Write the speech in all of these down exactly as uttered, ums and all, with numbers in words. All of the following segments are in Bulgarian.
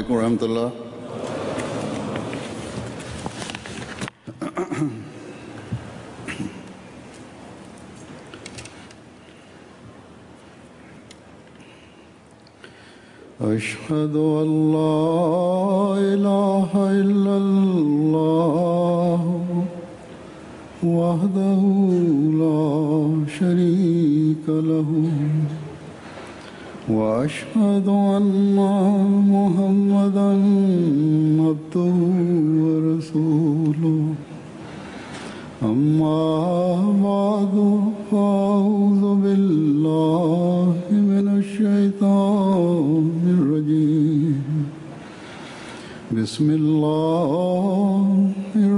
रहमतुल्लाह। अशहदु अल्ला इलाहा इल्लल्लाह वहदहु ला शरीका लहु वअशहदु अन्ना मुहम्मदन अब्दुहु व रसूलुहु अम्मा बअदु फ़अऊज़ु बिल्लाहि मिनश शैतानिर रजीम बिस्मिल्लाहिर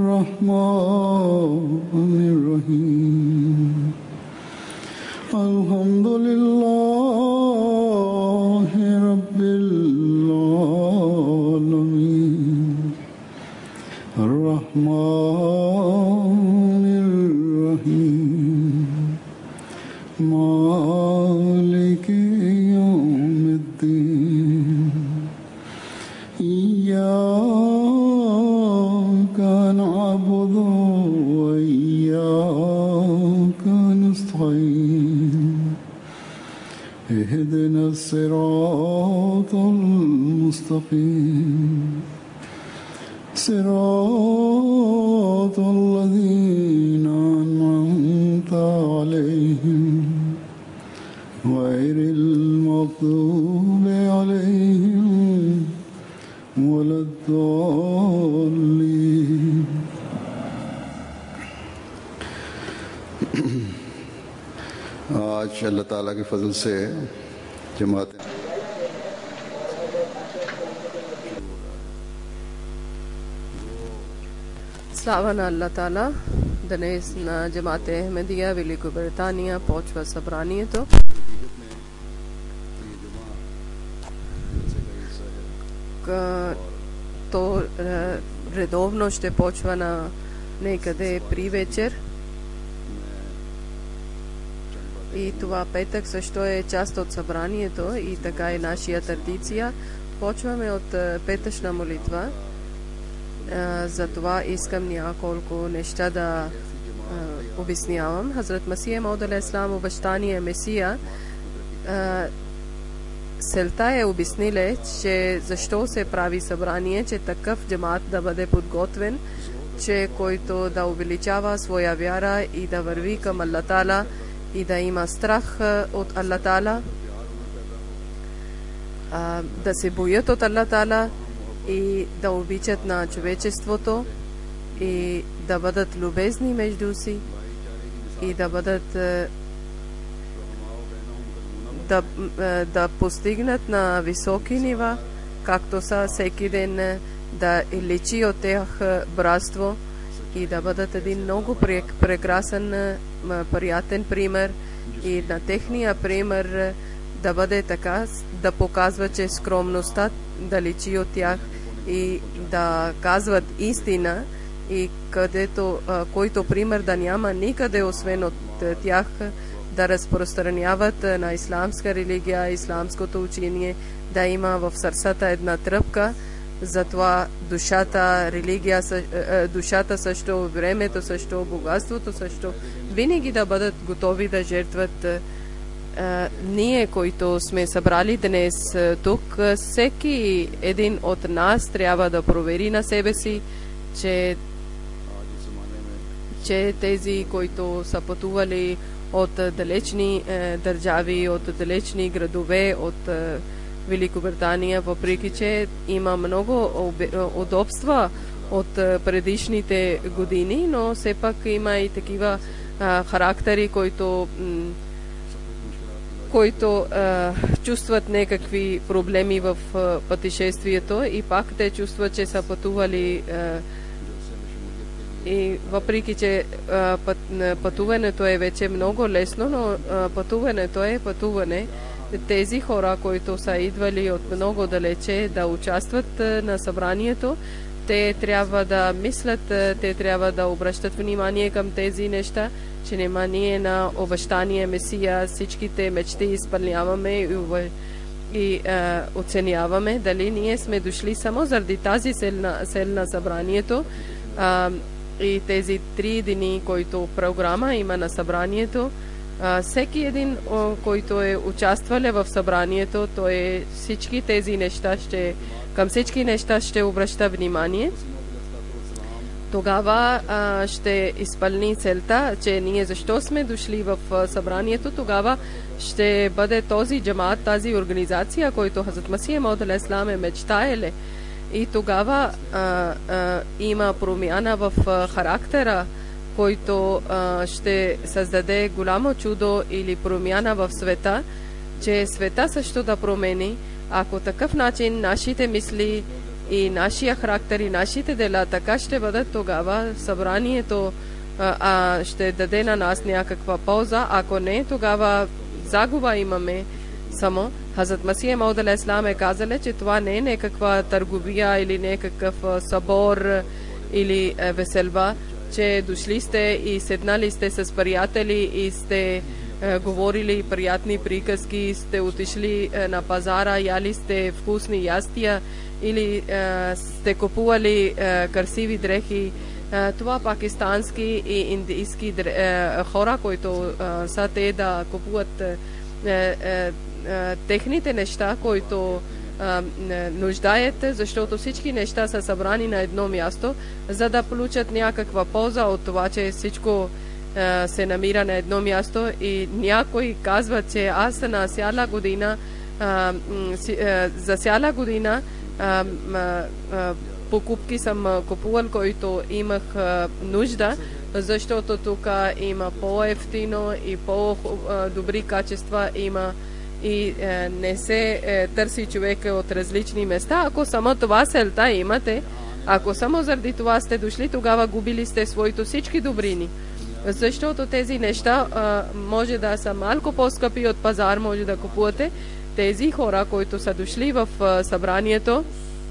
रहमानिर रहीम अल्हम्दुलिल्लाहि रब्बिल आलमीन अर्रहमानिर रहीम मालिकि यौमिद्दीन इय्याका नअबुदु व इय्याका नस्तईन इहदिना सिरातल मुस्तकीम सिरातल लज़ीना अन्अमता अलैहिम गैरिल मग़दूबि अलैहिम वलद्दाल्लीन। आज अल्लाह ताला के फजल से जमात Slava na Allah Ta'ala, dnes na Jamaat Ahmadiyya Veliko Britanija počva събранието. То редовно ще почва на некъде при вечер. И това петък също е част от събранието и така е нашия традиция. Почваме от петъчна молитва. Uh, за това искам няколко неща да uh, обяснявам. Хазрат Масия Мауд алейхиссалам, обещания Месия, uh, целта е обяснили, че защо се прави събрание, че такъв джамат да бъде подготвен, че който да увеличава своя вяра и да върви към Аллах Таала и да има страх uh, от Аллах Таала, uh, да се боят от Аллах Таала и да обичат на човечеството и да бъдат любезни между си и да бъдат да, да постигнат на високи нива, както са всеки ден, да личи от тях братство и да бъдат един много прекрасен, приятен пример и на техния пример да бъде така, да показва, че скромността да личи от тях и да казват истина и където, а, който пример да няма никъде освен от тях, да разпространяват на исламска религия, исламското учение, да има в сърцата една тръпка, затова душата, религия, душата също, времето също, богатството също, винаги да бъдат готови да жертват. Uh, ние, които сме събрали днес uh, тук, uh, всеки един от нас трябва да провери на себе си, че, че тези, които са пътували от uh, далечни uh, държави, от далечни градове, от uh, Великобритания, въпреки че има много удобства от uh, предишните години, но все пак има и такива uh, характери, които м- които а, чувстват някакви проблеми в а, пътешествието и пак те чувстват, че са пътували а, и въпреки, че а, път, пътуването е вече много лесно, но а, пътуването е пътуване. Тези хора, които са идвали от много далече да участват а, на събранието, те трябва да мислят, те трябва да обръщат внимание към тези неща, че нема ние на обещание Месия всичките мечти изпълняваме и а, оценяваме дали ние сме дошли само заради тази селна, селна събранието а, и тези три дни, които програма има на събранието. А, всеки един, о, който е участвал в събранието, той всички тези неща ще, към всички неща ще обръща внимание. Тогава а, ще изпълни целта, че ние защо сме дошли в а, събранието, тогава ще бъде този джамаат, тази организация, който Хазрат Масих Мауд алейхи салам е мечтаеле. И тогава а, а, има промяна в а, характера, който а, ще създаде голямо чудо или промяна в света, че света също да промени, ако такъв начин нашите мисли и нашия характер и нашите дела така ще бъдат, тогава събранието а, а, ще даде на нас някаква полза, ако не, тогава загуба имаме само. Хазрат Масих Мауд алейхи салам е казал, че това не е някаква търговия или някакъв събор или е, веселба, че дошли сте и седнали сте с приятели и сте е, говорили приятни приказки, сте отишли е, на пазара, яли сте вкусни ястия или е, сте купували е, красиви дрехи. Е, това пакистански и индийски е, хора, които е, са те да купуват е, е, е, техните неща, които е, нуждаете, защото всички неща са събрани на едно място, за да получат някаква полза от това, че всичко е, се намира на едно място. И някой казва, че аз на цяла година е, е, за цяла година е, е, покупки съм купувал, които имах е, нужда, защото тук има по-ефтино и по-добри качества има и е, не се е, търси човека от различни места. Ако само това целта имате, ако само заради това сте дошли, тогава губили сте своите всички добрини. Защото тези неща е, може да са малко по-скъпи от пазар, може да купувате. Тези хора, които са дошли в е, събранието,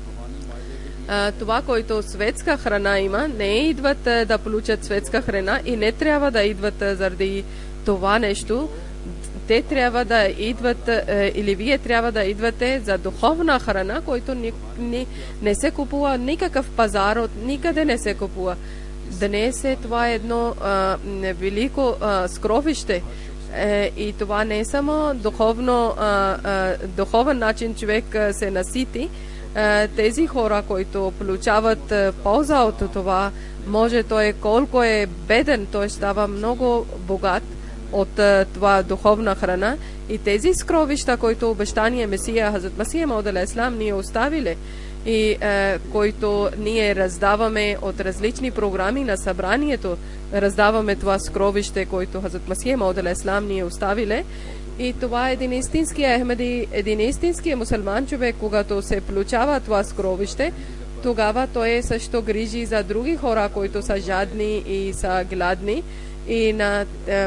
Uh, това, което светска храна има, не идват uh, да получат светска храна и не трябва да идват uh, заради това нещо. Те трябва да идват, uh, или вие трябва да идвате за духовна храна, който ни, ни, не се купува никакъв пазар, от никъде не се купува. Днес е това едно uh, велико uh, скровище. Uh, и това не е само духовно, uh, uh, духовен начин човек uh, се насити. Тези хора, които получават полза от това, може той колко е беден, той става много богат от това духовна храна. И тези скровища, които обещания Месия Хазрат Масих Мауд алейхи салам ние оставили и е, които ние раздаваме от различни програми на събранието, раздаваме това скровище, което Хазрат Масих Мауд алейхи салам ние оставили. И това е един истински Ахмеди, един истински мусулман човек, когато се получава това скровище, тогава той също грижи за други хора, които са жадни и са гладни. И, на, е,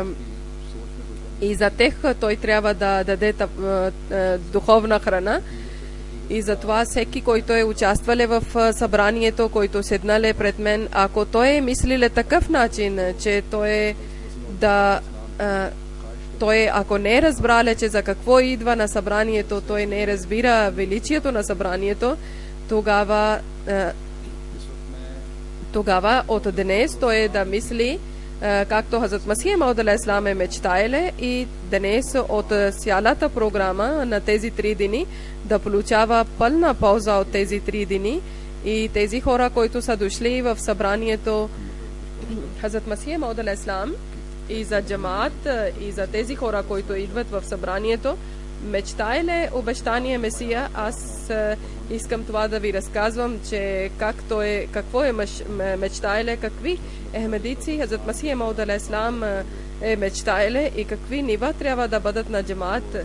и за тях той трябва да даде е, е, духовна храна. И затова всеки, който е участвал в събранието, който седнале пред мен, ако той е мислил такъв начин, че той е да... Е, той, ако не е разбрал, че за какво идва на събранието, той не разбира величието на събранието, тогава, е, тогава от днес той е да мисли, е, както Хазрат Масих Мауд алейхи салам е мечтаеле, и днес от цялата програма на тези три дни да получава пълна полза от тези три дни. И тези хора, които са дошли в събранието Хазрат Масих Мауд алейхи салам, и за джамаат, и за тези хора, които идват в събранието, мечтаеле обещание Месия. Аз е, искам това да ви разказвам, че както е, какво е мечтаеле, какви ахмедици Хазрат Масих Мауд алейхи салам е мечтаеле и какви нива трябва да бъдат на джамаат.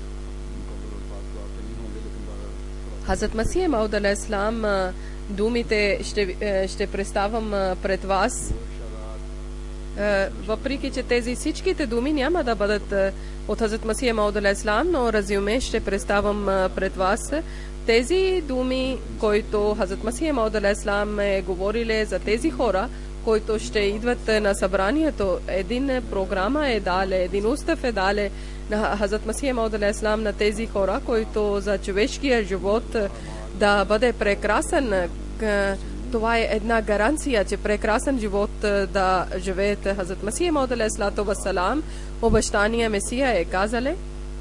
Хазрат Масих Мауд алейхи салам думите ще, ще представям пред вас. Въпреки че тези всичките думи няма да бъдат от Хазрат Масих Мауд алейхи салам, но резюме ще представям пред вас. Тези думи, които Хазрат Масих Мауд алейхи салам е говорили за тези хора, които ще идват на събранието. Един програма е дале, един устав е дале на Хазрат Масих Мауд алейхи салам на тези хора, които за човешкия живот да бъде прекрасен. Това е една гаранция, че прекрасен живот да живеят. Хазрат Масих Мауд алейхи салам, обещания Месия е казали,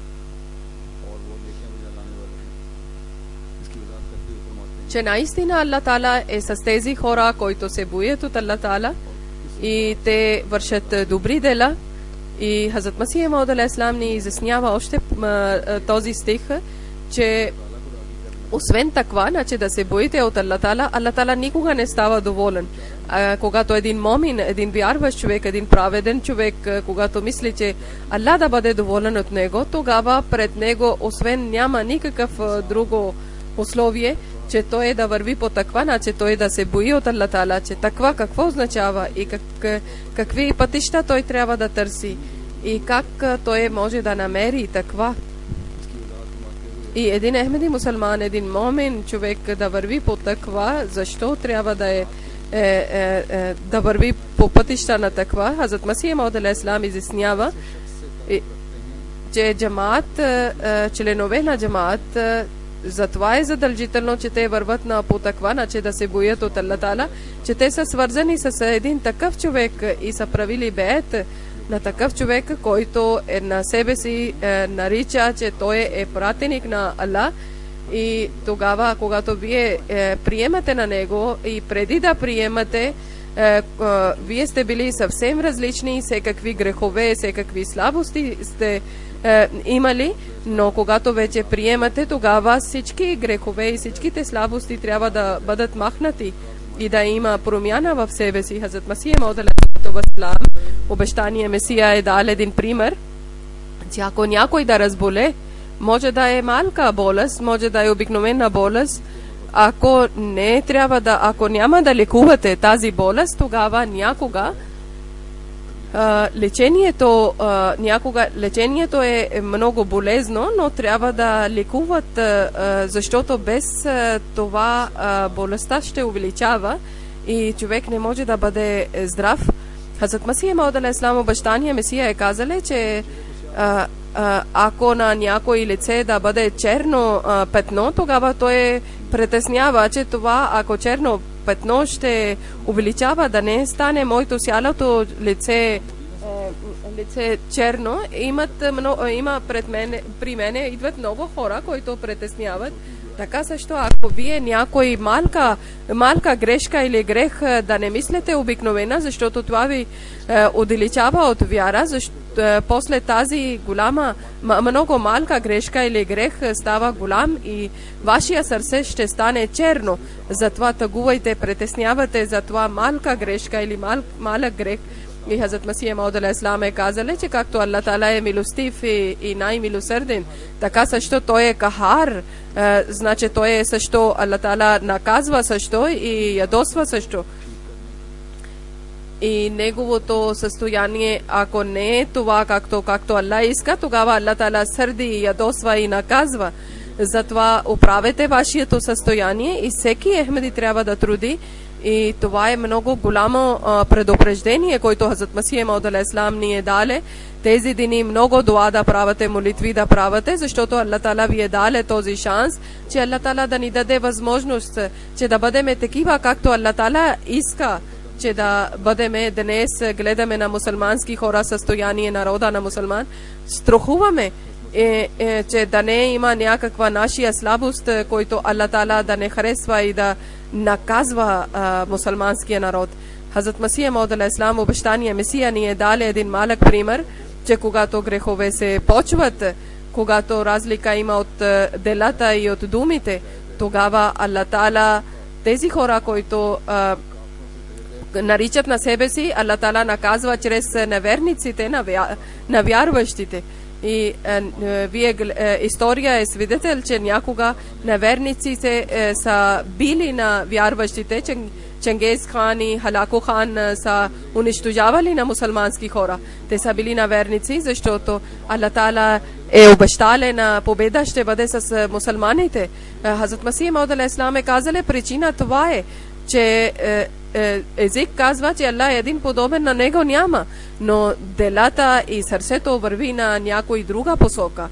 че наистина Аллах Таала е с тези хора, които се боят от Аллах Таала и те вършат добри дела. И Хазрат Масих Мауд алейхи салам ни изяснява още този стих, че освен таква, значи да се боите от Аллах Таала, Аллах Таала никога не става доволен. А, когато един момин, един вярващ човек, един праведен човек, когато мисли, че Аллах да бъде доволен от него, тогава пред него, освен няма никакъв друго условие, че той е да върви по таква, значи той да се бои от Аллах Таала, че таква какво означава и как, какви пътища той трябва да търси и как той може да намери таква. И един Ахмеди мусулман, един момин човек да върви по таква, защо трябва да е, е, е, е да върви по пътища на таква? Хазрат Масих Мауд алейхи салам изяснява, че джамаат, членове на джамаат, затова е задължително, че те върват на по таква, значи да се боят от Аллах Таала, че те са свързани с един такъв човек и са правили беет на такъв човек, който е на себе си е, нарича, че той е пратеник на Аллах. И тогава, когато вие е, приемате на него и преди да приемате, е, е, вие сте били съвсем различни, всекакви грехове, всекакви слабости сте е, имали, но когато вече приемате, тогава всички грехове и всичките слабости трябва да бъдат махнати и да има промяна в себе си. Хазрат Масих Мауд алейхи салам, обещание Месия е дал един пример, че ако някой да разболе, може да е малка болест, може да е обикновена болест, ако не трябва да, ако няма да лекувате тази болест, тогава някога Uh, лечението, uh, някога лечението е много болезно, но трябва да лекуват, uh, защото без uh, това uh, болестта ще увеличава и човек не може да бъде здрав. Хазрат Масих Мауд алейхи салам, обещания Месия е казали, че uh, uh, ако на някой лице да бъде черно uh, петно, тогава той притеснява, че това, ако черно петно ще увеличава, да не стане моето цялото лице, лице черно. Имат много, има пред мене, при мене идват много хора, които притесняват. Така също, ако вие някой малка, малка грешка или грех да не мислите обикновена, защото това ви е, отдалечава от вяра, защото е, после тази голяма, много малка грешка или грех става голям и вашия сърце ще стане черно. Затова тъгувайте, притеснявате за това малка грешка или мал, малък грех. И Хазрат Масих Мауд алейхи салам е казали, че както Аллах Таала е милостив и, и най-милосърден, така също той е кахар, е, значи той е също, Аллах Таала наказва също и ядосва също. И неговото състояние, ако не е това както, както Аллах иска, тогава Аллах Таала сърди, ядосва и наказва. Затова управете вашето състояние и всеки Ахмеди трябва да труди. И това е много голямо а, предупреждение, което Хазрат Масих Мауд алейхи салам ни е дале. Тези дни много дуа да правите, молитви да правите, защото Аллах Таала ви е дале този шанс, че Аллах Таала да ни даде възможност, че да бъдем такива, както Аллах Таала иска, че да бъдем днес, гледаме на мусулмански хора, състояние народа на мусулман, страхуваме, е, е, че да не има някаква наша слабост, който Аллах Таала да не харесва и да наказва а, мусулманския народ. Хазрат Масих Мауд алейхи салам, обещания Месия ни е дали един малък пример, че когато грехове се почват, когато разлика има от делата и от думите, тогава Аллах Таала тези хора, които а, наричат на себе си, Аллах Таала наказва чрез неверниците, на вярващите. И е, е, вие, е, история е свидетел, че някога неверниците е, са били на вярващите, че Ченгез хан и Халако хан е, са унищожавали на мусулмански хора. Те са били неверници, защото Аллах Таала е обещал на победа ще бъде с мусулманите. Хазрат Масих Мауд алейхи салам е казали, причина това е, че е, език казва, че Аллах е един подобен на него няма, но делата и сърцето върви на някой друга посока.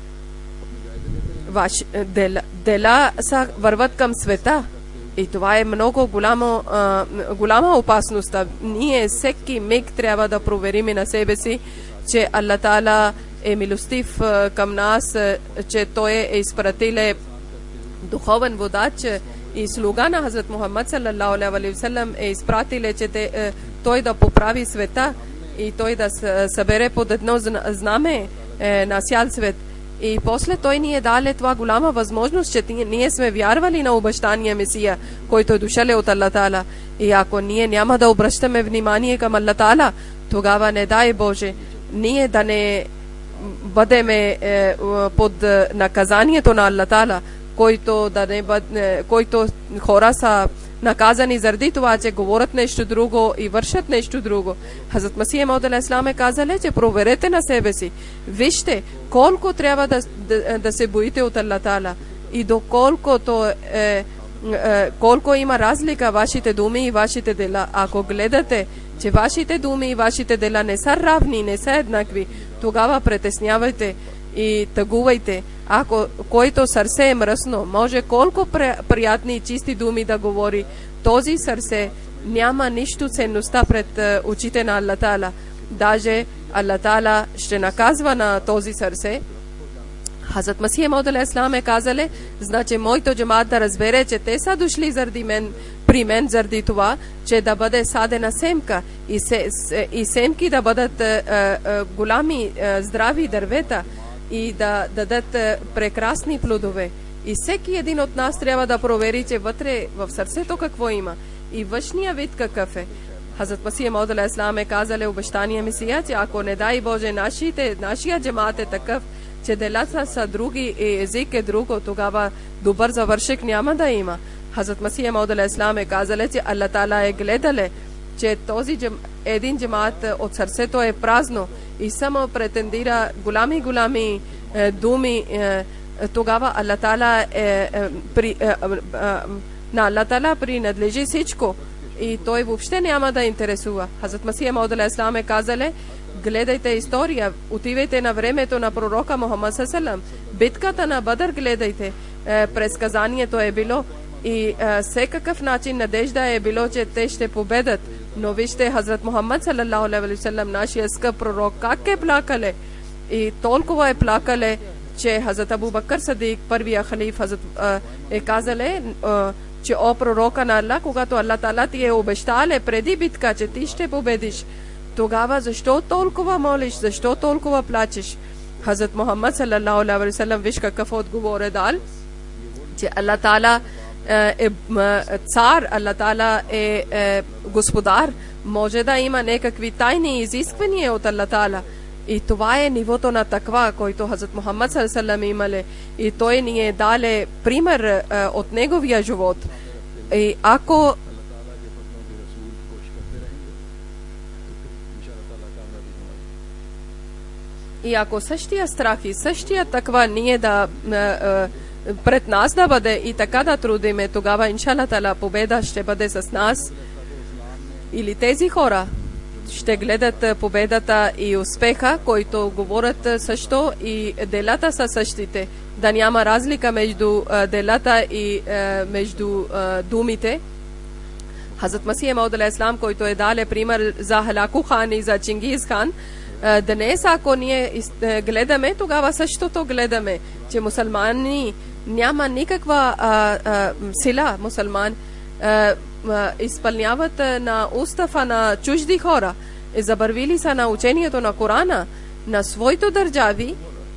Ваш, дела, дела са върват към света. И това е много голямо, а, голяма опасност. Ние всеки миг трябва да проверим на себе си, че Аллах Таала е милостив а, към нас, а, че Той е изпратил духовен водач и слуга на Хазрат Мухаммад саллаллаху алейхи ва саллям е изпратил, че те, а, Той да поправи света и Той да събере под едно знаме е, на цял свет. И после Той ни е даде това голяма възможност, че ние сме вярвали на обещания Месия, който е дошъл от Аллах Таала. И ако ние няма да обръщаме внимание към Аллах Таала, тогава не дай Боже, ние да не бъдеме е, под наказанието на Аллах Таала, който, да не бъде, който хора са наказани заради това, че говорят нещо друго и вършат нещо друго. Хазрат Масих Мауд алейхиссалам е казал, че проверете на себе си. Вижте колко трябва да, да, да се боите от Аллах Таала и доколкото е, е, колко има разлика вашите думи и вашите дела. Ако гледате, че вашите думи и вашите дела не са равни, не са еднакви, тогава притеснявайте и тъгувайте. Ако който сърце е мръсно, може колко приятни и чисти думи да говори, този сърце няма нищо ценността пред очите на Аллах Таала. Даже Аллах Таала ще наказва на този сърце. Хазрат Масих Мауд алейхиссалам е казале, значи моето джамаат да разбере, че те са дошли заради мен, при мен заради това, че да бъде садена семка и, се, и семки да бъдат а, а, голями а, здрави дървета и да дадат прекрасни плодове. И всеки един от нас трябва да провери, че вътре в сърцето какво има и външния вид какъв е. Хазрат Масих Мауд алейхиссалам е казале обещания Месия, че ако не дай Боже нашите, нашия джамаат е такъв, че делата са други и език е друго, тогава добър завършек няма да има. Хазрат Масих Мауд алейхиссалам е казале, че Аллах Таала е гледале, че този джам, един джамаат от сърцето е празно и само претендира голями-голями е, думи, е, тогава Аллах Таала е, е, при, е, е, е, на Аллах Таала принадлежи всичко и той въобще няма да интересува. Хазрат Масих Мауд алейхиссалам е казале, гледайте история, отивайте на времето на пророка Мухаммад саллаллаху, битката на Бадър гледайте, е, предсказанието е било и е, всекакъв начин надежда е било, че те ще победат. Но вижте Хазрат Мухаммад саллаллаху алейхи ва саллям, нашия скъп пророк, как е плакале и толкова е плакале, че Хазрат Абу Бакър Садик, първия халиф, Хазрат, е казале, че о пророка на Аллах, когато Аллах Таала ти е обещале преди битка, че ти ще победиш, тогава защо толкова молиш, защо толкова плачеш? Хазрат Мухаммад саллаллаху алейхи ва саллям виж какъв отговор е дал, че Аллах Таала е цар, Аллах Таала е, е господар, може да има някакви тайни изисквания от Аллах Таала. И това е нивото на таква, който Хазрат Мухаммад саллаллаху алейхи ва саллям имале. И той ни е дале пример е, от неговия живот. И ако и ако същия страх и същия таква ние да е, е, пред нас да бъде и така да трудиме, тогава иншаллах Таала победа ще бъде с нас. Или тези хора ще гледат победата и успеха, който говорят също и делата са същите. Да няма разлика между делата и между думите. Хазрат Масих Мауд алейхиссалам, който е дале пример за Халаку хан и за Чингиз хан, днес ако ние гледаме, тогава същото гледаме, че мусулмани няма никаква а, а, сила, мусулман а, а, изпълняват на устава на чужди хора, забървили са на учението на Корана, на своите държави,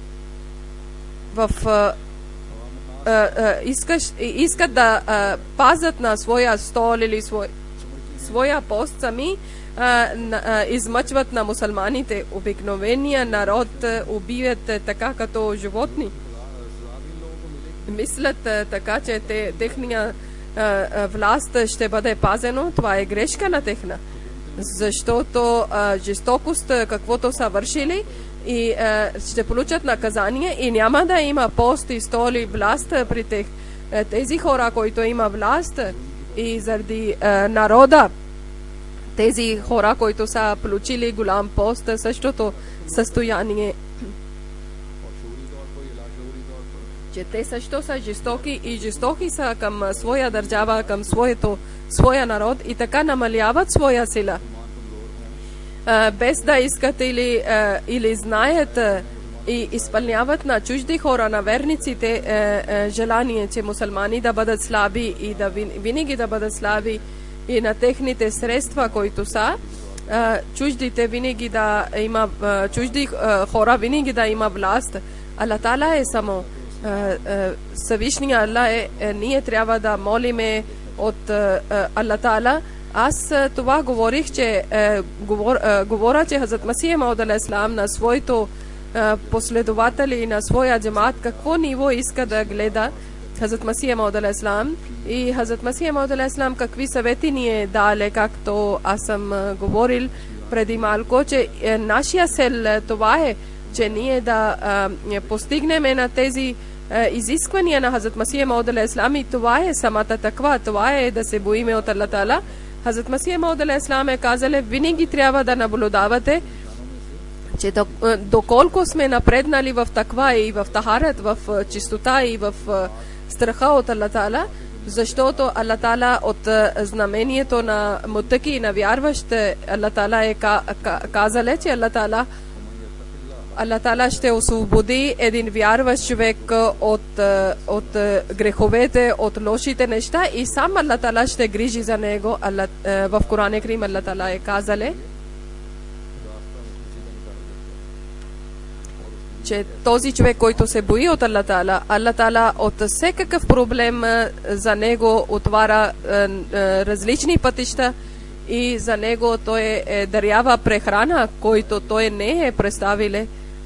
в а, а, а, искаш, искат да а, пазят на своя стол или свой, своя пост сами, а, а, измъчват на мусулманите. Обикновения народ убиват така като животни. Мислят така, че те, техния а, власт ще бъде пазено. Това е грешка на техна. Защото а, жестокост, каквото са вършили, и а, ще получат наказание и няма да има пост и столи власт при тех. Тези хора, които има власт, и заради а, народа, тези хора, които са получили голям пост, същото състояние, че те също са жестоки и жестоки са към своя държава, към своето, своя народ и така намаляват своя сила. А, без да искат или, а, или знаят а, и изпълняват на чужди хора, на верниците, а, а, желание, че мусулмани да бъдат слаби и да винаги да бъдат слаби и на техните средства, които са, а, чуждите винаги да има, а, чужди а, хора винаги да има власт. Аллах Таала е само Съвишния Аллах е, е, ние трябва да молиме от Аллах Таала. Аз това говорих, че е, говор, е, говоря, че Хазрат Масих Мауд алейхи салам на своето е, последователи и на своя джамаат какво ниво иска да гледа Хазрат Масих Мауд алейхи салам и Хазрат Масих Мауд алейхи салам какви съвети ни е дале, както аз съм е, говорил преди малко, че е, нашия цел това е, че ние да е, постигнем на тези изисквания на Хазрат Масих Мауд алейхи салам и това е самата таква, това е да се боиме от Аллах Таала. Хазрат Масих Мауд алейхи салам е казал, винаги трябва да наблюдавате, че доколко сме напреднали в таква и в тахарат, в чистота и в страха от Аллах Таала, защото Аллах Таала от знамението на мутаки и на вярващ, Аллах Таала е казал, че Аллах Таала Аллах Таала ще освободи един вярващ човек от, от греховете, от лошите неща и сам Аллах Таала ще грижи за него. Аллах, в Коран Карим Аллах Таала е казале, че този човек, който се бои от Аллах Таала, Аллах Таала от всекакъв проблем за него отваря различни пътища и за него той е дарява прехрана, който той не е представиле.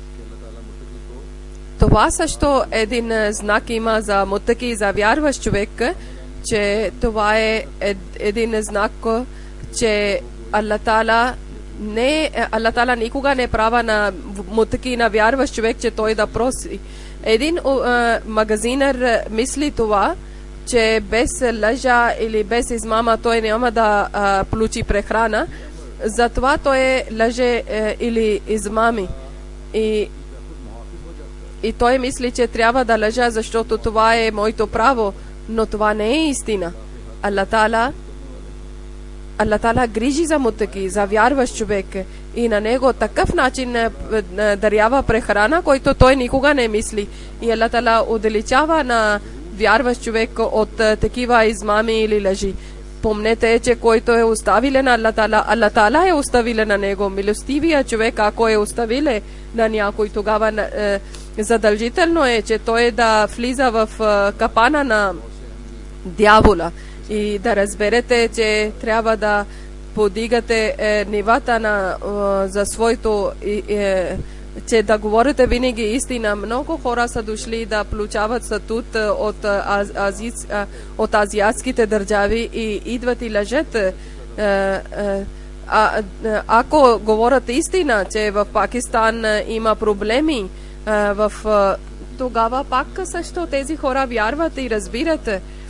Това също един знак има за мутаки и за вярващ човек, че това е един знак, че Аллах Таала не, Аллах Таала никога не права на мутаки и на вярващ човек, че той да проси. Един uh, магазинер мисли това, че без лъжа или без измама той няма да uh, получи прехрана, затова той лъже uh, или измами. И И той мисли, че трябва да лъжа, защото това е моето право, но това не е истина. Аллах Таала, Аллах Таала грижи за мутаки, за вярващ човек и на него такъв начин дарява прехрана, който той никога не мисли. И Аллах Таала отдалечава на вярващ човек от такива измами или лъжи. Помнете, че който е оставиле на Аллах Таала, Аллах Таала е оставиле на него. Милостивия човек, ако е оставиле на някой, тогава е, задължително е, че той да влиза в е, капана на дявола и да разберете, че трябва да подигате е, нивата на, е, за своето, е, че да говорите винаги истина. Много хора са дошли да получават статут от, ази, от азиатските държави и идват и лъжат. Е, е, а, ако говорят истина, че в Пакистан има проблеми, в, тогава пак също тези хора вярват и разбират.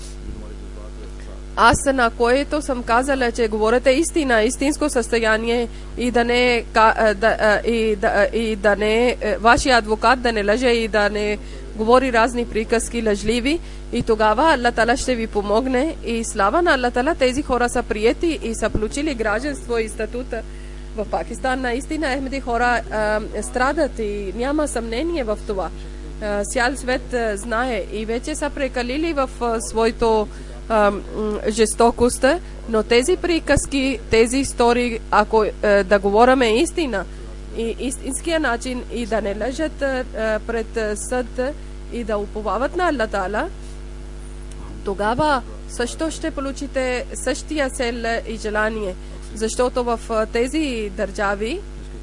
Аз на което съм казала, че говорите истина, истинско състояние и да не, да, и да, и да не вашия адвокат да не лъже и да не говори разни приказки лъжливи и тогава Аллах Таала ще ви помогне и слава на Аллах Таала тези хора са приети и са получили гражданство и статута. В Пакистан наистина Ахмеди хора а, страдат и няма съмнение в това. А, цял свет а, знае и вече са прекалили в а, своето а, жестокост, но тези приказки, тези истории, ако а, да говориме истина и истинския начин и да не лъжат а, пред съд и да уповават на Аллах Таала, тогава също ще получите същия цел и желание. Защото в тези държави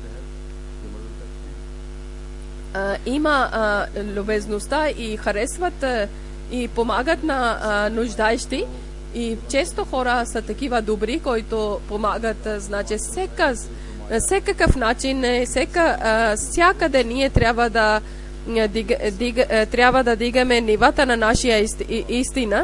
а, има а, любезността и харесват а, и помагат на а, нуждаещи и често хора са такива добри, които помагат, а, значи всека, всекакъв начин, всека, а, всякъде ние трябва да, дига, дига, трябва да дигаме нивата на нашия истина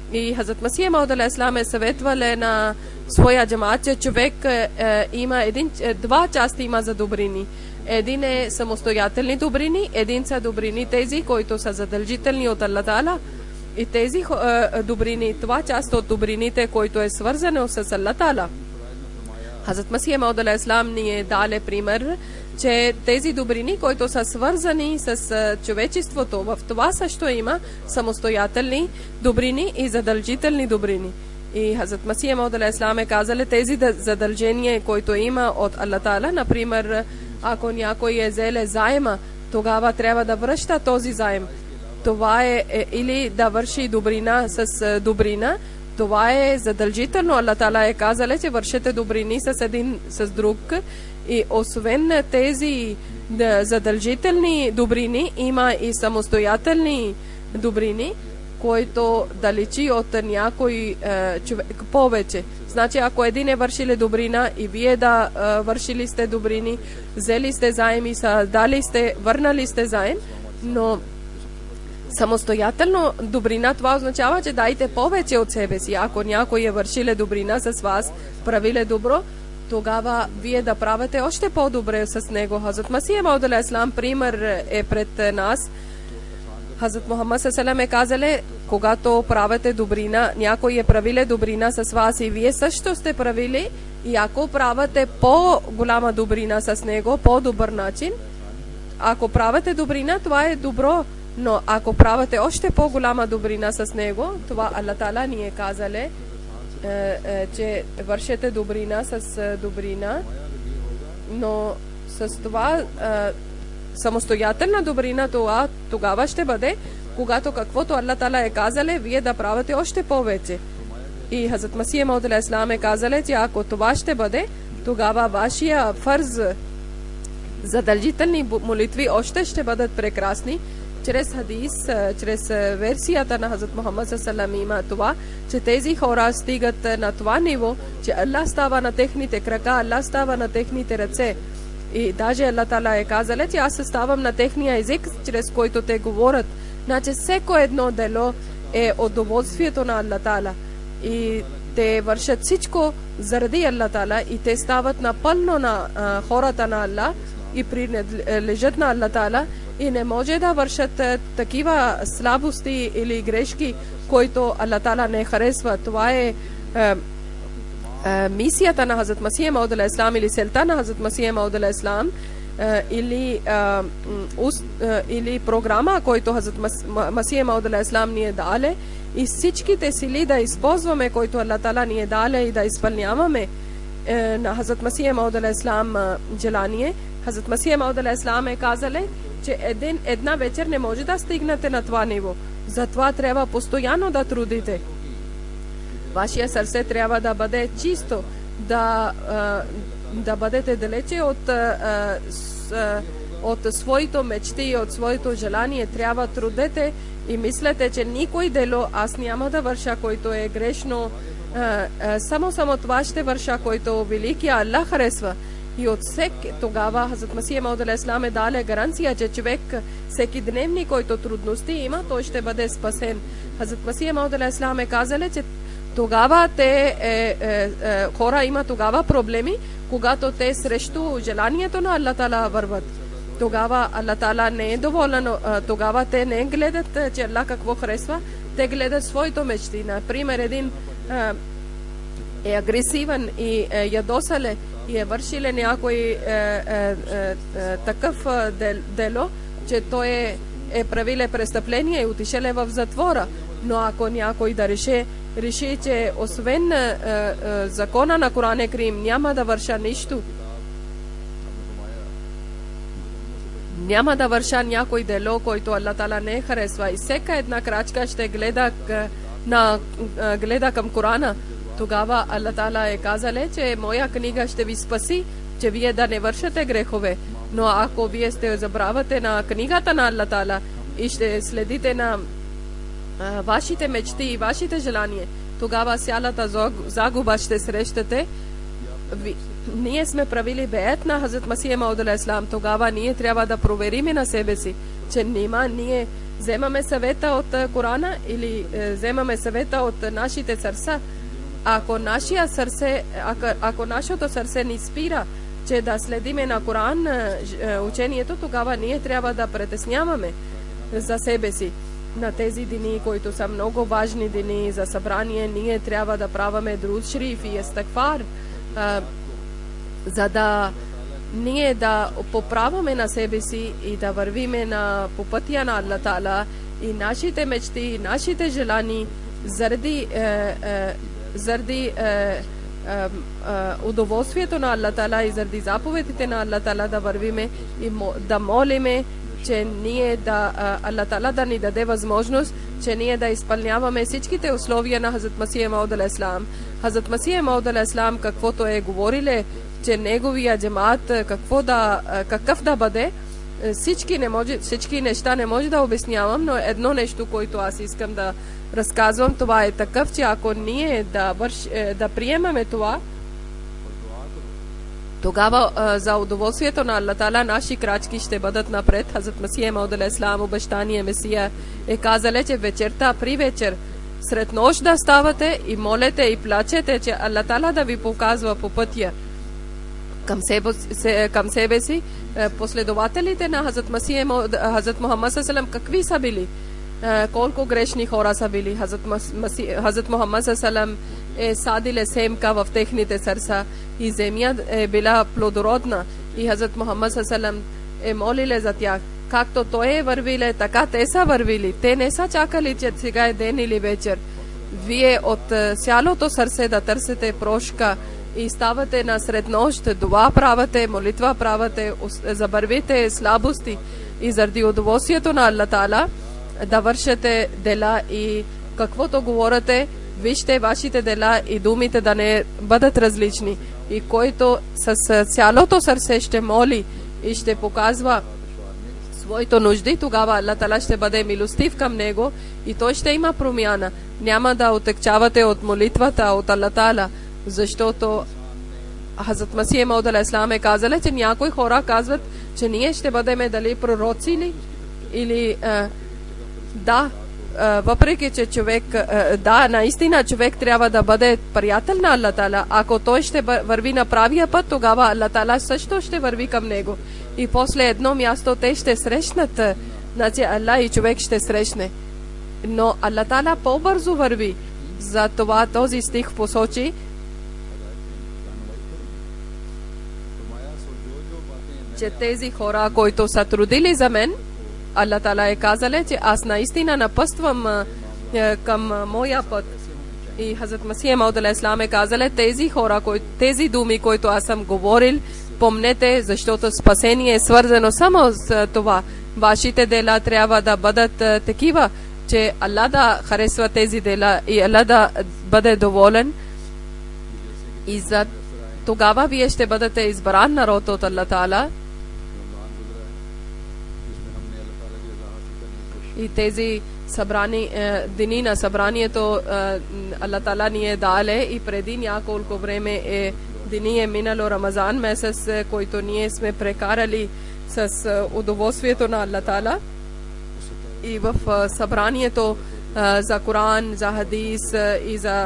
И Хазрат Масия Мауд алейхиссалам е съветвале на своя джамаат, че човек е, има един, е, два части има за добрини. Един е самостоятелни добрини, един са добрини тези, които са задължителни от Аллах Таала, и тези е, добрини, това част от добрините, които е свързано с Аллах Таала. Хазрат Масия Мауд алейхиссалам ни е даде пример, че тези добрини, които са свързани с човечеството, в това също има самостоятелни добрини и задължителни добрини. И Хазрат Масия Мауд алейхиссалам е казали тези задължения, които има от Аллах Таала, например, ако някой е взеле заема, тогава трябва да връща този заем. Това е, е или да върши добрина с добрина. Това е задължително. Аллах Таала е казали, че вършете добрини с един с друг. И освен тези задължителни добрини, има и самостоятелни добрини, които далечи от някой е, човек повече. Значи, ако един е вършили добрина и вие да е, вършили сте добрини, взели сте заеми, са дали сте, върнали сте заем, но самостоятелно добрина, това означава, че дайте повече от себе си. Ако някой е вършили добрина с вас, правиле добро, тогава вие да правите още по-добре с него. Хазрат Масия Мауд алейхиссалам пример е пред нас. Хазрат Мухаммад саллаллаху е казали, когато правите добрина, някой е правиле добрина с вас и вие също сте правили, и ако правите по-голяма добрина с него, по-добър начин, ако правите добрина, това е добро, но ако правите още по-голяма добрина с него, това Аллах Таала ни е казали, че вършете добрина с добрина, но с това самостоятелна добрина, това тогава ще бъде, когато каквото Аллах Таала е казали, вие да правите още повече. И Хазрат Масия Мауд алейхиссалам е казали, че ако това ще бъде, тогава вашия фарз, задължителни молитви още ще бъдат прекрасни. Чрез хадис, чрез версията на Хазрат Мухаммад саллаллаху има това, че тези хора стигат на това ниво, че Аллах става на техните крака, Аллах става на техните ръце. И даже Аллах Таала е казал, че аз ставам на техния език, чрез който те говорят. Значи всеко едно дело е удоволствието на Аллах Таала. И те вършат всичко заради Аллах Таала и те стават напълно на а, хората на Аллах и принадлежат на Аллах Таала. И не може да вършат е, такива слабости или грешки, които Аллах Таала не харесва. Това е, е, е мисията на Хазрат Масия Мауд алейхиссалам или целта на Хазрат Масия Мауд алейхиссалам, е, или, е, уст, е, или програма, който Хазрат Масия Мауд алейхиссалам ни е дале, и всичките сили да използваме, които Аллах Таала ни е дале, и да изпълняваме е, на Хазрат Масия Мауд алейхиссалам желание. Хазрат Масия Мауд алейхиссалам е казали, че един, една вечер не може да стигнете на това ниво. Затова трябва постоянно да трудите. Вашия сърце трябва да бъде чисто, да, да бъдете далече от, от своите мечти и от своето желание. Трябва трудете и мислете, че никой дело аз няма да върша, който е грешно. Само само това ще върша, който великия Аллах харесва. И от всеки тогава Хазрат Масия Мауд алейхиссалам е дали гаранция, че човек всеки дневни, който трудности има, той ще бъде спасен. Хазрат Масия Мауд алейхиссалам е казали, че тогава те е, е, е, хора има тогава проблеми, когато те срещу желанието на Аллах Таала върват. Тогава Аллах Таала не е доволен, тогава те не гледат, че Аллах какво харесва, те гледат своите мечти. Например, един е, е агресивен и е, ядосале и е вършиле някой е, е, е, е, такъв дел, дело, че той е, е правиле престъпление и отишеле в затвора. Но ако някой да реши, реши че освен е, е, закона на Коран Крим няма да върша нищо, няма да върша някой дело, който Аллах Таала не харесва, и всяка една крачка ще гледа, на, гледа към Корана, тогава Аллах Таала е казале, че моя книга ще ви спаси, че вие да не вършите грехове. Но ако вие сте забравяте на книгата на Аллах Таала и ще следите на а, вашите мечти и вашите желания, тогава цялата загуба ще срещате. Ви, ние сме правили беят на Хазрат Масия Мауд алейхиссалам, тогава ние трябва да проверим на себе си, че нима ние Вземаме съвета от Корана или е, вземаме съвета от нашите сърца. Ако нашия сърце, ако, ако нашето сърце ни спира, че да следиме на Коран учението, тогава ние трябва да притесняваме за себе си. На тези дни, които са много важни дни за събрание, ние трябва да праваме друд шриф и естагфар, за да ние да поправяме на себе си и да вървиме на по пътя на Аллах Таала и нашите мечти, нашите желания заради е, е, заради е, е, е, удоволствието на Аллах Таала и заради заповедите на Аллах Таала да вървиме и да молиме, че ние да Аллах Таала да ни даде възможност, че ние да изпълняваме всичките условия на Хазрат Масих Мауд алейхиссалам. Хазрат Масих Мауд алейхиссалам каквото е говориле, че неговия джамаат какво да, какъв да бъде, всички, не може, всички неща не може да обяснявам, но едно нещо, което аз искам да разказвам, това е такъв, че ако ние да, върш, да приемаме това, тогава за удоволствието на Аллах Таала наши крачки ще бъдат напред. Хазрат Масих Мауд алейхиссалам, обещания Месия, е казале, че вечерта при вечер сред нощ да ставате и молете и плачете, че Аллах Таала да ви показва по пътя към себе, към себе си. Последователите на Хазрат Масих Мауд, Хазрат Мухаммад саллаллаху алейхи какви са били, колко грешни хора са били. Хазрат, Масих, Хазрат Мухаммад саллаллаху е садиле семка в техните сърца и земя е била плодородна и Хазрат Мухаммад саллаллаху е молиле за тях. Както той е вървиле, така те са вървили. Те не са чакали, че сега е ден или вечер. Вие от цялото сърце да търсите прошка и ставате на сред нощ, дуа правите, молитва правите, забървите слабости и заради удоволствието на Аллах Таала да вършите дела и каквото говорите, вижте вашите дела и думите да не бъдат различни. И който с цялото сърце ще моли и ще показва своите нужди, тогава Аллах Таала ще бъде милостив към него и той ще има промяна. Няма да отекчавате от молитвата от Аллах Таала, защото Хазрат Масих Мауд алейхиссалам е казал, че някои хора казват, че ние ще бъдем дали пророци или, или а, да, а, въпреки че човек, а, да, наистина човек трябва да бъде приятел на Аллах Таала. Ако той ще върви на правия път, тогава Аллах Таала също ще върви към него. И после едно място те ще срещнат, значи Аллах и човек ще срещне. Но Аллах Таала по-бързо върви. Затова този стих посочи, че тези хора, които са трудили за мен, Аллах Таала е казале, че аз наистина напъствам е, към моя път. И Хазрат Масих Мауд алейхиссалам е казале, тези хора, кои, тези думи, които аз съм говорил, помнете, защото спасение е свързано само с това. Вашите дела трябва да бъдат е, такива, че Аллах да харесва тези дела и Аллах да бъде доволен. И за тогава вие ще бъдете избран народ от Аллах Таала. И тези събрани, е, дни на събранието е, Аллах Таала ни е дале и преди няколко време е дни е минало Рамазан месец, който ние сме прекарали с е, удоволствието на Аллах Таала. И в е, събранието е, за Коран, за хадис е, и за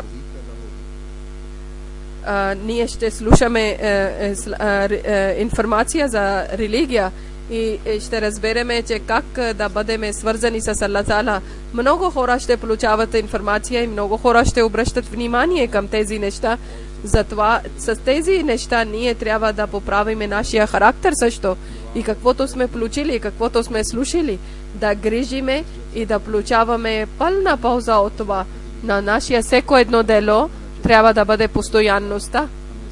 е, ние ще слушаме е, е, е, информация за религия и ще разбереме, че как да бъдем свързани с Аллах Таала. Много хора ще получават информация и много хора ще обръщат внимание към тези неща. Затова с тези неща ние трябва да поправим нашия характер също. И каквото сме получили, и каквото сме слушали, да грижиме и да получаваме пълна полза от това. На нашия всеко едно дело трябва да бъде постоянността.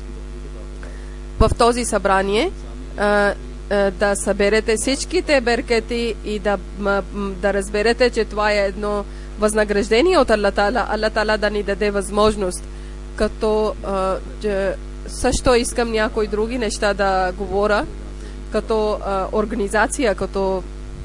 В този събрание да съберете всичките беркети и да, да разберете, че това е едно възнаграждение от Аллах Таала. Аллах Таала да ни даде възможност. Като а, също искам някои други неща да говоря, като а, организация, като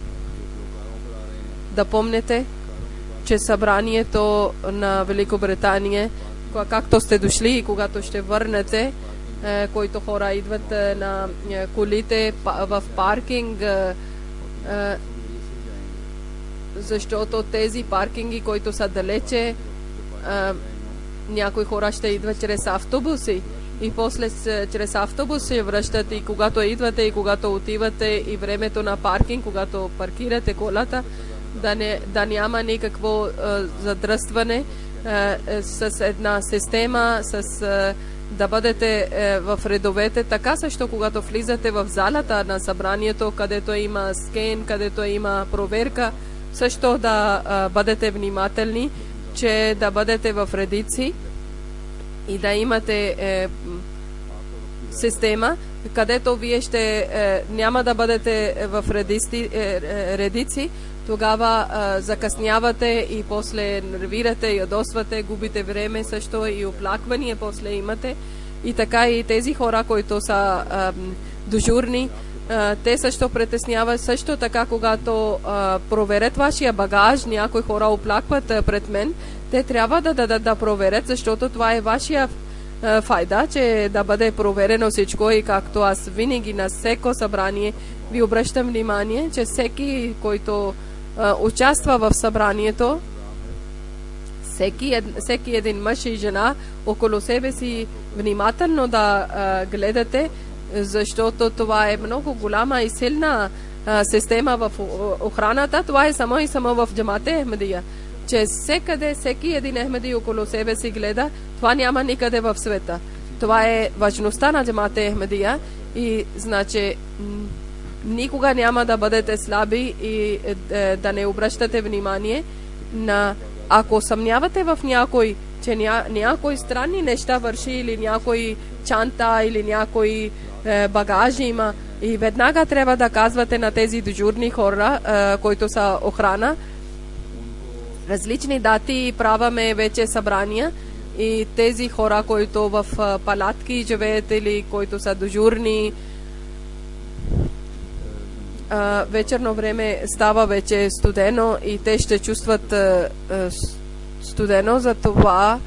да помните, че събранието на Великобритания, както сте дошли и когато ще върнете, които хора идват на колите в паркинг, защото тези паркинги, които са далече, а, някои хора ще идват чрез автобуси и после с, чрез автобус се връщат, и когато идвате и когато отивате, и времето на паркинг, когато паркирате колата, да, не, да няма никакво а, задръстване, а, с една система, с а, да бъдете а, в редовете. Така също, когато влизате в залата на събранието, където има скен, където има проверка, също да а, бъдете внимателни, че да бъдете в редици и да имате е, система, където вие ще е, няма да бъдете в редици, е, редици тогава е, закъснявате и после нервирате, ядосвате, губите време, също и оплаквания после имате. И така и тези хора, които са е, дежурни, е, те също притесняват. Също така, когато е, проверят вашия багаж, някои хора оплакват е, пред мен, те трябва да, да, да, да проверят, защото това е вашия е, файда, че да бъде проверено всичко. И както аз винаги на всеко събрание ви обръщам внимание, че всеки, който е, участва в събранието, всеки, ед, всеки един мъж и жена около себе си внимателно да е, гледате, защото това е много голяма и силна е, система в охраната. Това е само и само в джамате Ахмадия, че всекъде, всеки един Ахмади около себе си гледа. Това няма никъде в света. Това е важността на джамате Ахмадия и значи никога няма да бъдете слаби и е, да не обръщате внимание на, ако съмнявате в някой, че ня, някои странни неща върши или някой чанта или някой е, багажи има, и веднага трябва да казвате на тези дежурни хора, е, които са охрана. Различни дати праваме вече събрания и тези хора, които в палатки живеят или които са дежурни, вечерно време става вече студено и те ще чувстват студено, за това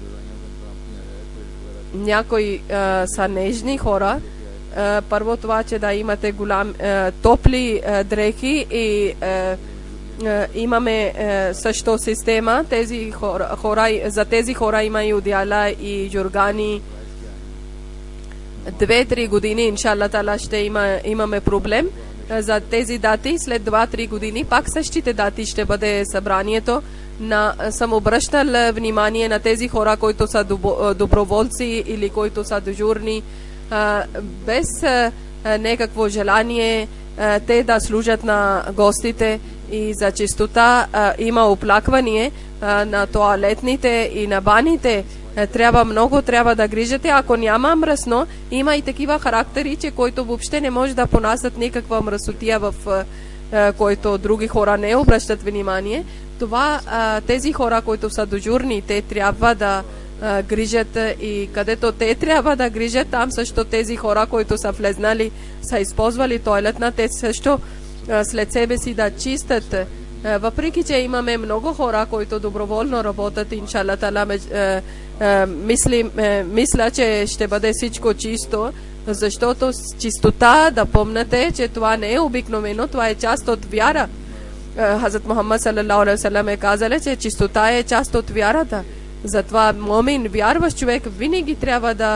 някои са нежни хора. Първо това, че да имате голям, топли дрехи и имаме също система. Тези хора, хора, за тези хора има и одеяла и юргани. Две-три години, иншалла тала, ще има, имаме проблем за тези дати. След два-три години пак същите дати ще бъде събранието. На, съм обръщал внимание на тези хора, които са доброволци или които са дежурни, без някакво желание те да служат на гостите. И за чистота а, има оплакване а, на тоалетните и на баните. А, трябва много, трябва да грижате. Ако няма мръсно, има и такива характери, че които въобще не може да понасят никаква мръсотия, в а, който други хора не обръщат внимание. Това а, тези хора, които са дежурни, те трябва да а, грижат, и където те трябва да грижат, там също тези хора, които са влезнали, са използвали тоалетна, те също след себе си да чистят. Въпреки че имаме много хора, които доброволно работят, иншалла тала, мисля, че ще бъде всичко чисто, защото чистота, да помните, че това не е обикновено, това е част от вяра. Хазрат Мухаммад саллалаху алейхи ва саллям е казал, че чистота е част от вярата. Затова мумин, вярващ човек, винаги трябва да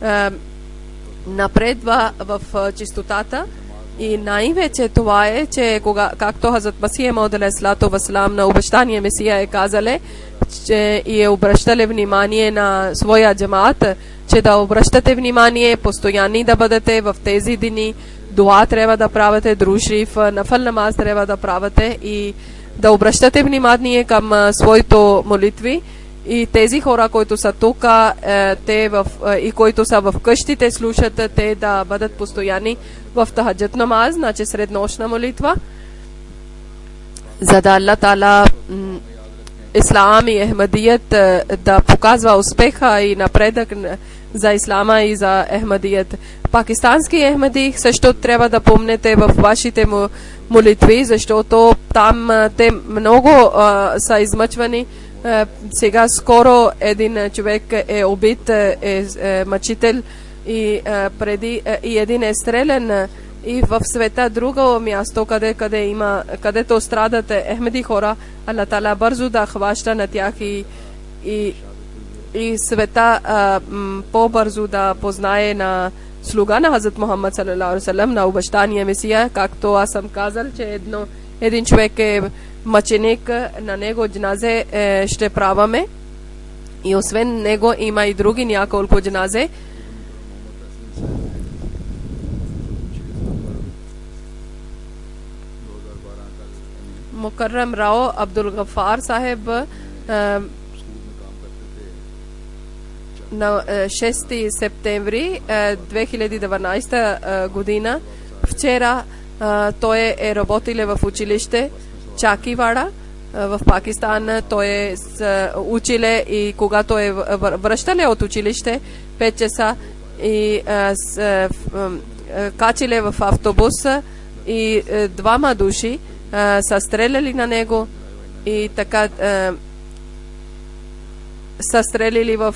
напредва в чистотата. И най-вече това е, че кога, както Хазрат Масия Мауд алейхиссалату вассалам на обещания Месия е казале, че и е обръщали внимание на своя джамаат, че да обръщате внимание, постоянни да бъдете в тези дни, дуа трябва да правите, дружриф, нафъл намаз трябва да правите и да обръщате внимание към своите молитви. И тези хора, които са тук, е, те в, е, и които са в къщите, слушат, те да бъдат постоянни в тахаджат намаз, значи среднощна молитва, за да Аллах Таала ислам и Ахмадият да показва успеха и напредък за ислама и за Ахмадият. Пакистански Ахмади също трябва да помните в вашите молитви, защото там те много а, са измъчвани. Uh, сега скоро един човек е убит, е, е мъчител и, uh, преди, uh, и един е стрелен и в света друго място, къде, къде има, където страдат Ахмеди хора, Аллах Таала бързо да хваща на тях и, и, и света а, по-бързо да познае на слуга на Хазрат Мухаммад салалаху алейхи ва саллям, на обещания Месия, както аз съм казал, че едно, един човек е мъченик, на него джаназе е, ще праваме. И освен него има и други няколко джаназе. Мукаррам Рао Абдул Гафар Сахеб на шести септември две хиляди и деветнадесета година. Вчера той е работил в училище Чакивада в Пакистан. Той е училе и когато е връщале от училище пет часа и качиле в автобус и двама души са стреляли на него и така са стрелили в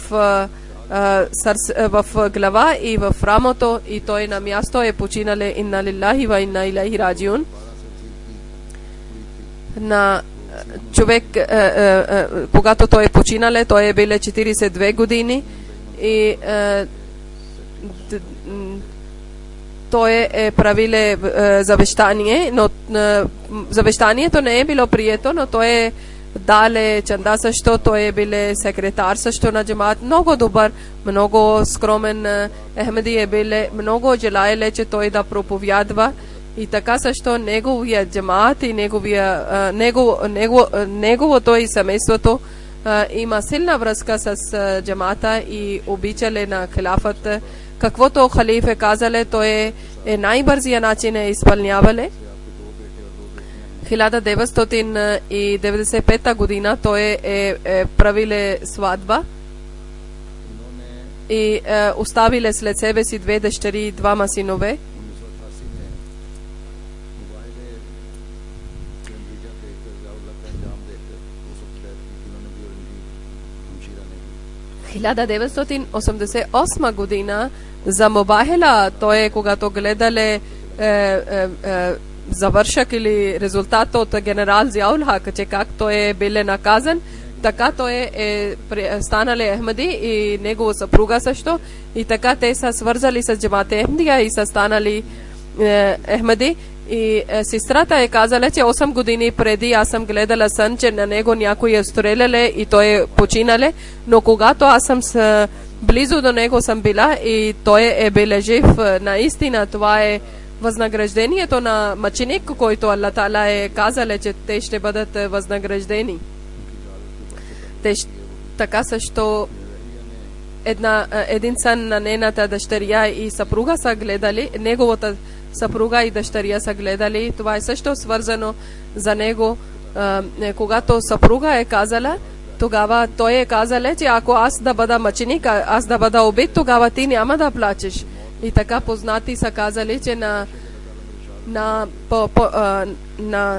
в глава и в рамото и той на място е починале. Инна лилахи ва инна илайхи раджиун. На човек, когато той е починале, той е биле четиридесет и две години и той е правиле завещание, но завещанието не е било прието, но той е дале чанда също, той е биле секретар също на джамаат. Много добър, много скромен Ахмеди е биле, много желаеле, че той да проповядва и така също неговия джамаат и неговия, него, него, неговото и семейството има силна връзка с джамаата и обичале на хилафът. Каквото халиф е казале, той е, е най-бързия начин е изпълнявале. хиляда деветстотин деветдесет и пета година той е, е, е правиле сватба и е, оставиле след себе си две дъщери и двама синове. хиляда деветстотин осемдесет и осма година за Мубахела, той е когато гледале е, е, е, завършък или резултат от генерал Зияул Хак, че как той е биле наказан, така той е, е станали Ахмеди и негова съпруга също и така те са свързали с джамаат Ахмедия и са станали е, Ахмеди. И е, сестрата е казала, че осем години преди аз съм гледала сън, че на него някой е стреляли и той е починале, но когато аз съм с, близо до него съм била и той е бил жив, наистина това е възнаграждението на мъченик, който Аллах Таала е казал, че те ще бъдат възнаграждени. Те, така също една, един сън на нейната дъщеря и съпруга са гледали, неговата съпруга и дъщеря са гледали. Това е също свързано за него. Когато съпруга е казала, тогава той е казал, че ако аз да бъда мъченик, аз да бъда убит, тогава ти няма да плачеш. И така познати са казали, че на на по, по, а, на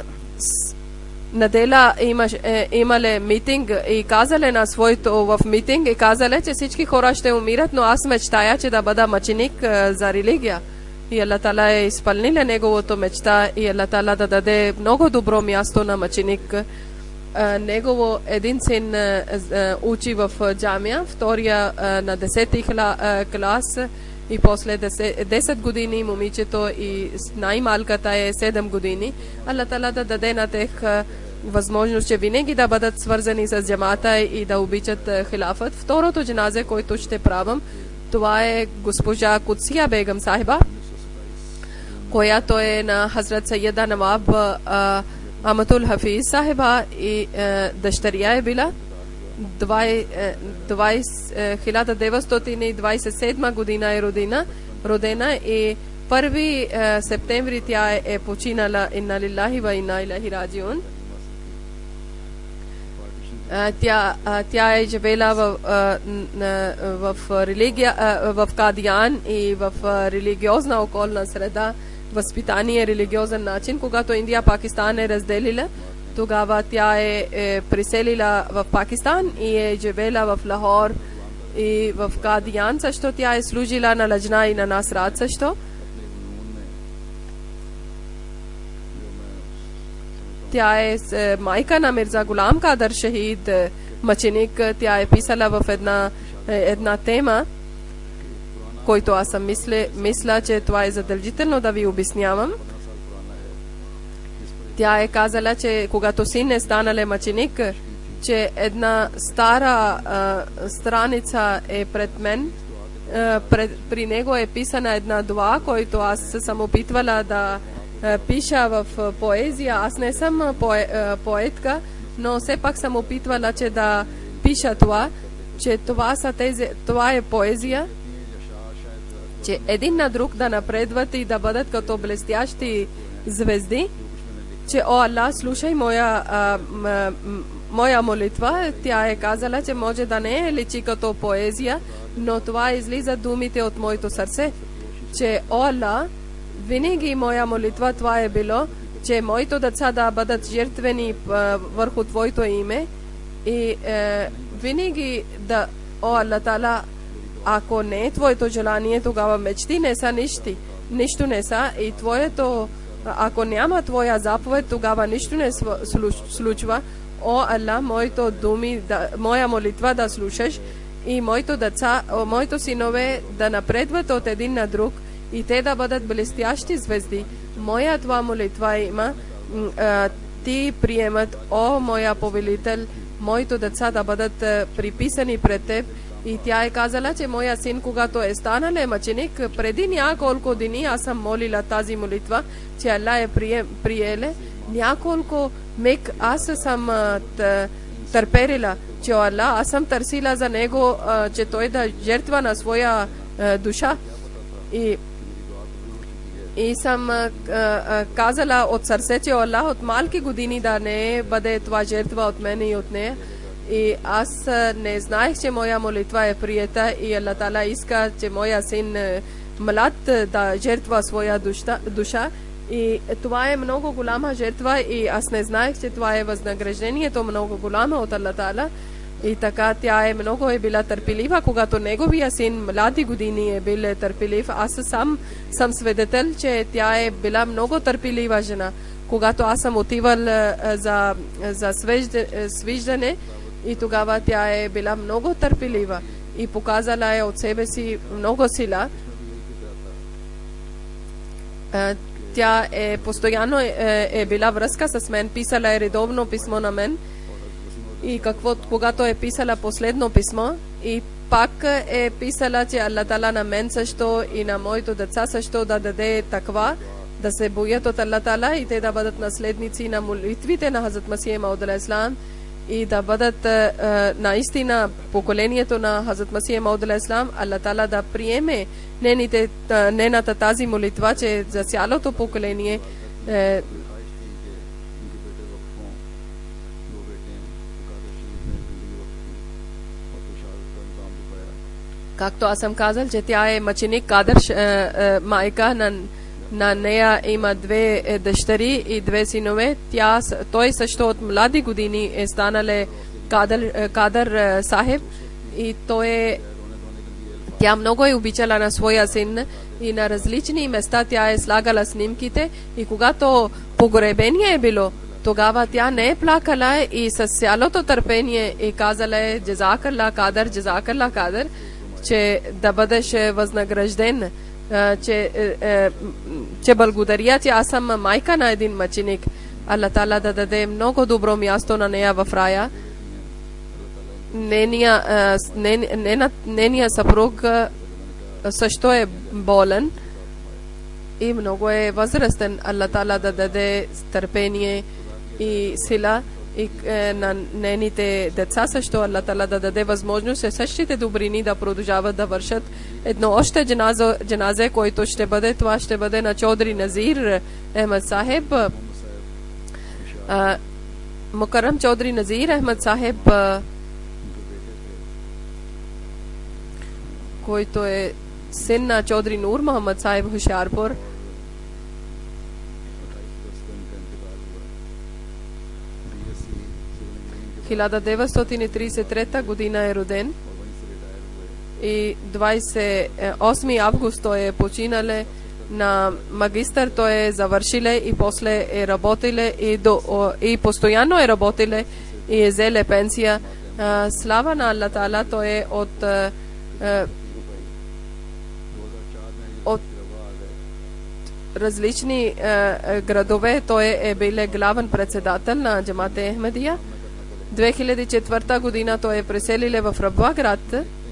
неделя имаш, е, имале митинг и казале на своето в митинг и казале, че всички хора ще умират, но аз мечтая, че да бъда мъченик а, за религия. И Аллах Таала е изпълнил неговото мечта и Аллах Таала да даде много добро място на мъченик. Uh, негово един син uh, uh, учи в uh, джамия, втория uh, на десети uh, клас и после десет години момичето и най-малката е седем години. Аллах Таала да даде на тех uh, възможност, че винаги да бъдат свързани с джамата и да обичат uh, хилафът. Второто джаназе, който ще правам, това е госпожа Кудсия Бегам Сахиба, която е на Хазрат Сайеда Наваб uh, Аматул Хафиз Сахиба и е, дъщеря е била хиляда деветстотин двадесет и седма година е родена, родена и първи е, септември тя е, е починала. Инна лилахи ва инна илайхи раджиун. Е, тя, е, тя е живела в, е, в религия, е, в Кадиян и в религиозна околна среда, възпитание, религиозен начин. Когато Индия Пакистан е разделила, тогава тя е, е приселила в Пакистан и е живела в Лахор и в Кадиян също. Тя е служила на Ладжна и на Насрат също. тя е майка на Мирза Гулам Кадър шахид мъченик. Тя е писала в една, една тема, който аз съм мисля, мисля, че това е задължително да ви обяснявам. Тя е казала, че когато син е станал мъченик, че една стара а, страница е пред мен. А, пред, при него е писана една дуа, който аз съм опитвала да а, пиша в поезия. Аз не съм пое, а, поетка, но все пак съм опитвала, че да пиша това, че това, са тези, това е поезия, че един на друг да напредват и да бъдат като блестящи звезди, че о Аллах, слушай моя, а, м, моя молитва. Тя е казала, че може да не е личи като поезия, но това излиза думите от моето сърце, че о Аллах, винаги моя молитва това е било, че моите деца да бъдат жертвени а, върху Твоето име и е, винаги да, о Аллах Тала, ако не е Твоето желание, тогава мечти не са нищи, нищо не са и Твоето, ако няма Твоя заповед, тогава нищо не случва. О Аллах, моето думи, да, моя молитва да слушаш и моите деца, моите синове да напредват от един на друг и те да бъдат блестящи звезди. Моя това молитва има, а, ти приемат, о моя повелител, моите деца да бъдат а, приписани пред теб. И тя е казала, че моя син, когато е станал мъченик, преди няколко дни аз съм молила тази молитва, че Аллах е прием, приеле. Няколко миг аз съм търперила, че Аллах, аз съм търсила за него, а, че той да жертва на своя а, душа. И И съм а, а, казала от сърце, че Аллах от малки години да не бъде това жертва от мен и от нея. И аз а, не знаех, че моя молитва е приета и Аллах Тала иска, че моя син а, млад да жертва своя душа, душа. И това е много голяма жертва и аз не знаех, че това е възнаграждението много голямо от Аллах Тала. И така тя е много е била търпелива, когато неговия син млади години е бил търпелив. Аз сам съм свидетел, че тя е била много търпелива жена. Когато аз съм отивал за, за свиждане и тогава тя е била много търпелива и показала е от себе си много сила. Тя е постоянно е, е била връзка с мен, писала е редовно писмо на мен. И какво, когато е писала последно писмо и пак е писала, че Аллах Тала на мен също и на моите деца също да даде таква, да се боят от Аллах Тала и те да бъдат наследници на молитвите на Хазрат Масих Мауд алейхи салам и да бъдат е, наистина поколението на Хазрат Масих Мауд алейхи салам. Аллах Тала да приеме нените, нената тази молитва, че за цялото поколение е, както аз съм казал, че тя е мъченик Кадър, майка на, на нея има две дъщери и две синове. Тя, той също от млади години е станал Кадър, Кадър Сахиб и той е, тя много е обичала на своя син и на различни места тя е слагала снимките и когато погребение е било, тогава тя не е плакала и с цялото търпение е казала Джазакаллах Кадър, Джазакаллах Кадър, че да бъдеш възнагражден, че, че благодаря, че аз съм майка на един мъченик. Аллах Тала да даде много добро място на нея в рая. Нения, нения, нения съпруг също е болен и много е възрастен. Аллах Тала да даде търпение и сила и е, на нейните деца също Аллах Тала да даде възможност същите добрини да продължават да вършат. Едно още джаназе, джаназе, който ще бъде, това ще бъде на Чодри Назир Ахмед Сахиб. Мукаррам Чодри Назир Ахмед Сахиб, който е син на Чодри Нур Мохаммад Сахиб Хушиарпур. хиляда деветстотин тридесет и трета година е роден и двадесет и осми август той е починале на магистър той е завършиле и после е работиле и, до, и постоянно е работиле и е взеле пенсия. Слава на Аллах Таала, той е от от различни градове. Той е бил главен председател на Джамат-е Ахмадия. две хиляди и четвърта година той е преселиле в Рабуа град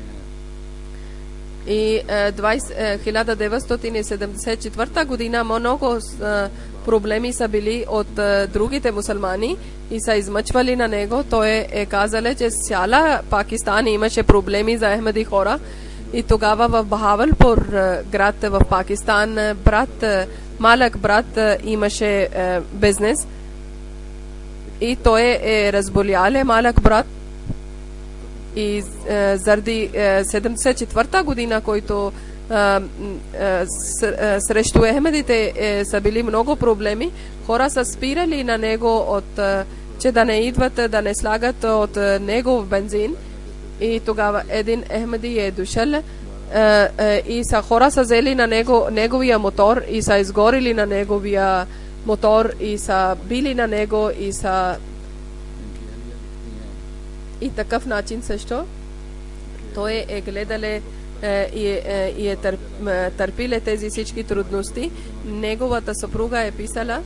и хиляда деветстотин и седемдесет и четвърта година много проблеми са били от другите мусулмани и са измъчвали на него. Той е казал, че цяла Пакистан имаше проблеми за Ахмади хора и тогава в Бахавалпур град в Пакистан брат, малък брат имаше бизнес и той е разболяле малък брат и е, заради е, седемдесет и четвърта година, който е, е, срещу Ахмедите е, са били много проблеми, хора са спирали на него от, е, че да не идват, да не слагат от е, него в бензин и тогава един Ахмеди е дошъл е, е, и са хора са взели на него неговия мотор и са изгорили на неговия мотор и са били на него и са и такъв начин също той е гледале е, и, е, и е търп, е, търпиле тези всички трудности. Неговата съпруга е писала,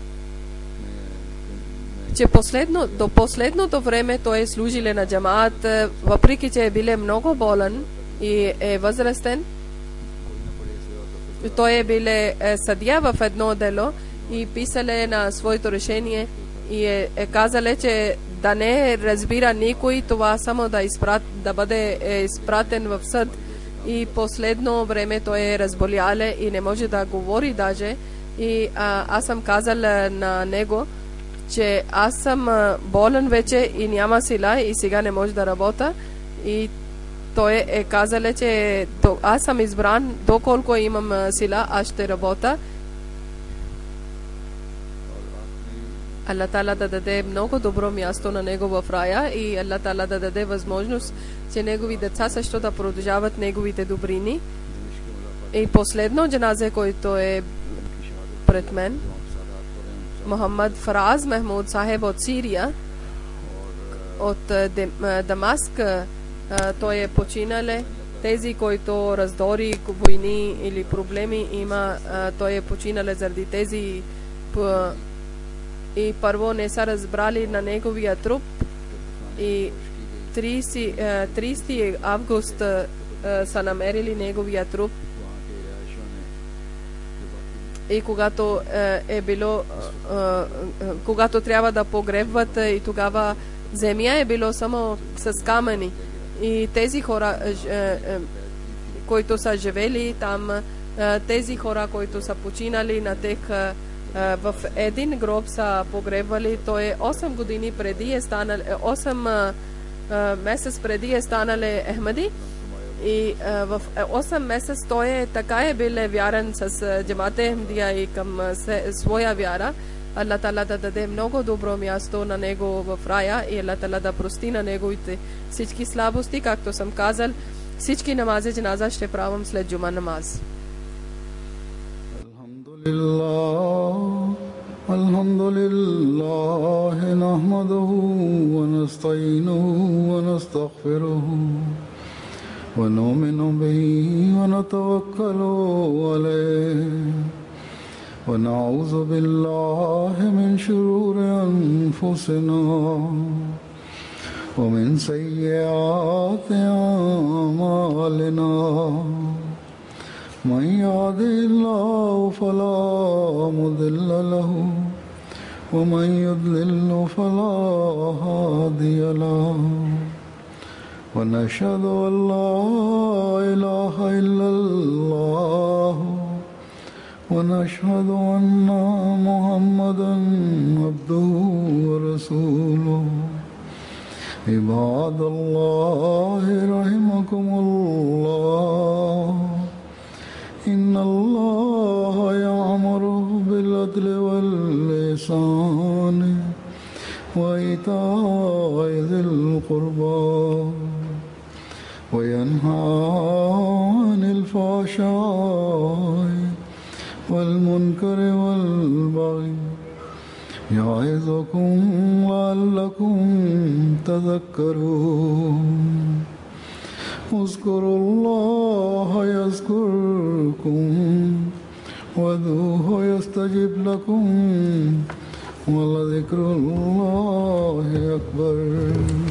че последно, до последното време той е служиле на джамаат, въпреки че е биле много болен и е възрастен. Той е биле е, съдия в едно дело и писале на своето решение и е, е казале, че да не разбира никой това, само да, изпрат, да бъде е, изпратен в съд. И последно време той е разболяле и не може да говори даже. И а, аз съм казала на него, че аз съм болен вече и няма сила и сега не може да работя. И той е казал, че аз съм избран, доколко имам сила, аз ще работя. Аллах Таала да даде много добро място на него в рая и Аллах Таала да даде възможност, че негови деца също да продължават неговите добрини. И последно джаназе, който е пред мен, Мохаммад Фараз Мехмуд Сахеб от Сирия, от Дамаск, той е починале. Тези, които раздори войни или проблеми има, той е починале заради тези. И първо не са разбрали на неговия труп и тридесети август са намерили неговия труп. И когато е било, когато трябва да погребват, и тогава земя е било само с камъни. И тези хора, които са живели там, тези хора, които са починали на тех, в един гроб са погребвали. Той е осем години преди е станал, осем месец преди е станали Ахмади. И в осем месец той е така е бил вярен с Джамат-е Ахмадия и към своя вяра. Аллах Таала да даде много добро място на него в рая и Аллах Таала да прости на неговите всички слабости. Както съм казал, всички намази джаназа ще правим след джума намаз. Alhamdulillah, nahmaduhu wa nasta'inuhu wa nastaghfiruhu wa nu'minu bihi wa natawakkalu alayhi wa na'udhu billahi min shururi anfusina wa min sayyiati a'malina. من يهده الله فلا مضل له ومن يضلل فلا هادي له ونشهد أن لا إله إلا الله ونشهد أن محمدا عبده ورسوله. عباد الله رحمكم الله، إن الله يأمر بالعدل والإحسان وإيتاء ذي القربى وينهى عن الفحشاء والمنكر والبغي يعظكم لعلكم تذكرون اذكروا الله يذكركم وادعوه يستجب لكم ولذكر الله أكبر.